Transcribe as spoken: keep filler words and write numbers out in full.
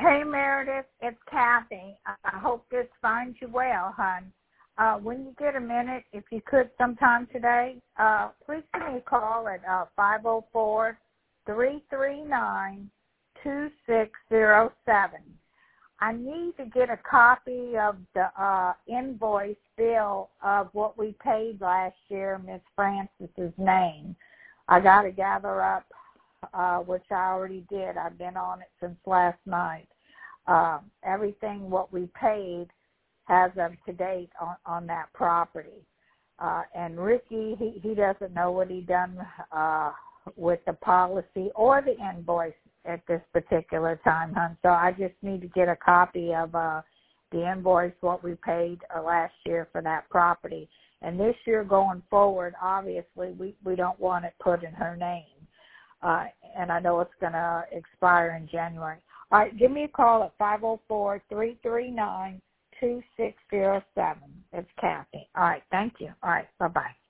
Hey, Meredith, it's Kathy. I hope this finds you well, hon. Uh, when you get a minute, if you could sometime today, uh, please give me a call at uh, five oh four, three three nine, two six zero seven. I need to get a copy of the uh, invoice bill of what we paid last year, Miss Francis's name. I got to gather up, uh, which I already did. I've been on it since last night. Uh, everything what we paid as of to date on, on that property. Uh, and Ricky, he, he doesn't know what he done uh, with the policy or the invoice at this particular time, hon. So I just need to get a copy of uh, the invoice, what we paid uh, last year for that property. And this year going forward, obviously, we, we don't want it put in her name. Uh, and I know it's going to expire in January. All right, give me a call at five oh four, three three nine, two six zero seven. It's Kathy. All right, thank you. All right, bye-bye.